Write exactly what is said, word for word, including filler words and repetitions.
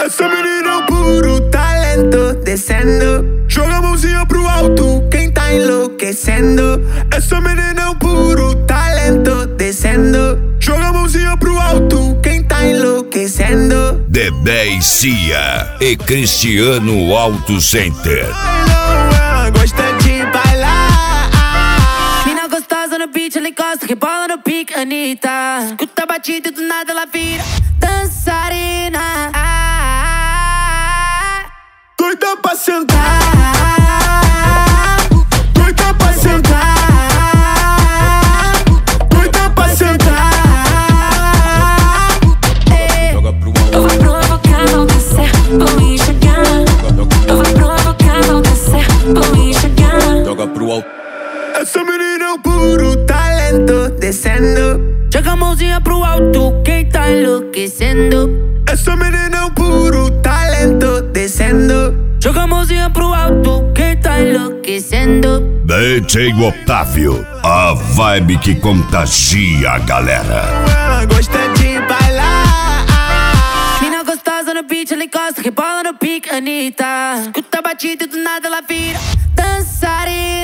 Essa menina é um puro talento, descendo. Joga a mãozinha pro alto, quem tá enlouquecendo. Essa menina é um puro talento, descendo. Joga a mãozinha pro alto, quem tá enlouquecendo. Dedé e Cia e Cristiano Auto Center. Ela gosta de bailar. Mina gostosa no beat, ela encosta, rebola no pique, Anitta. Escuta a batida e do nada ela vira dançarina. Doida pra sentar, doida pra sentar, doida pra sentar. Eu vou provocar, vou descer, vou enxergar. Eu vou provocar, vou descer, vou enxergar. Joga pro alto. Essa menina é um puro talento, descendo. Joga a mãozinha pro alto, quem tá enlouquecendo. Essa menina é um puro talento, descendo. Joga a mãozinha pro alto, quem tá enlouquecendo. D J Otávio, a vibe que contagia a galera. Ela gosta de bailar. Mina gostosa no beat, ela encosta, rebola no pique, Anitta. Escuta a batida e do nada ela vira dançarina.